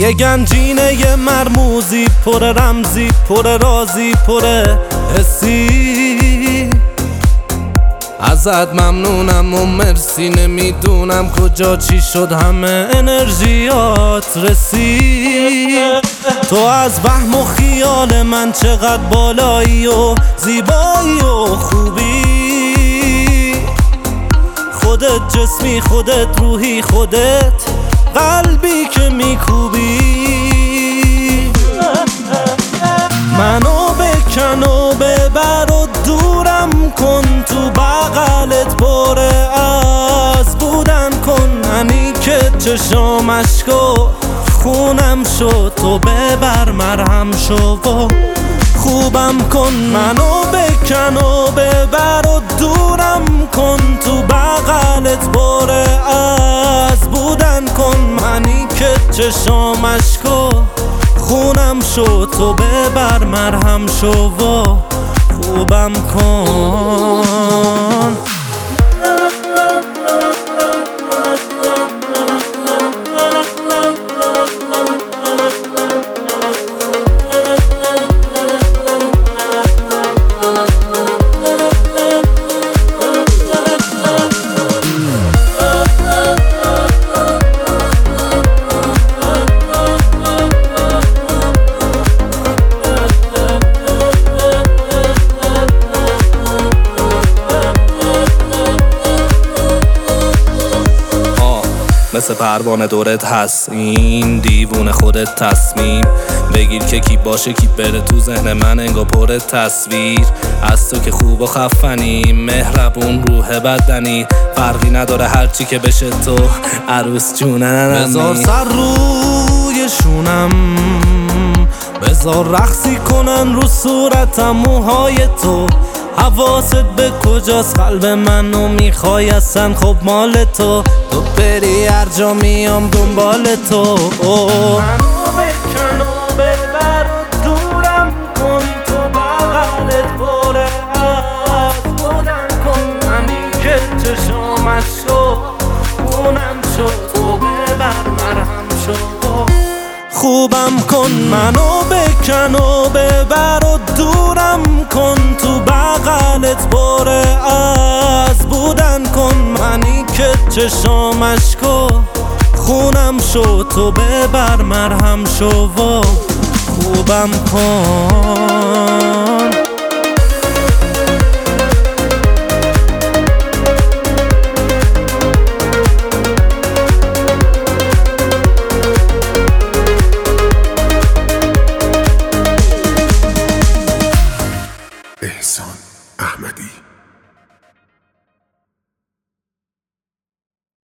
یه گنجینه یه مرموزی، پر رمزی، پر رازی، پر حسی. ازت ممنونم و مرسی، نمیدونم کجا چی شد همه انرژیات رسید. تو از وهم و خیال من چقدر بالایی و زیبایی و خوبی. خودت جسمی، خودت روحی، خودت قلبی که میکوبی. منو بکن و ببر و دورم کن، تو بغلت پر از بودن کن. منی که چشام اشکو خونم شد، تو ببر مرهم شو و خوبم کن. منو بکن و ببر و دورم کن، تو بغلت پر از بودن کن. منی که چشام اشکو خونم شو، تو ببر مرهم شو و خوبم کن. مثل پروانه دورت هست، این دیوونه خودت تصمیم بگیر که کی باشه کی بره. تو ذهن من انگار پر تصویر از تو که خوب و خفنی، مهربون روح بدنی. فرقی نداره هرچی که بشه تو عروس جونم. بذار سر روی شونم، بذار رقصی کنن رو صورتم موهای تو. حواست به کجاست، قلب منو میخوای اصلا خب مال تو. تو بری هر جا میام دنبال تو. منو بکن و ببر و دورم کن، تو بغلت پر از بودن کن. منی که چشامش شو خونم شو، تو ببر مرهم شو خوبم کن. منو بکن و ببر و دورم کن، تو بغلت پر از بودن کن. منی که چشامش کو خونم شو، تو ببر مرهم شو و خوبم کن. احسان احمدی.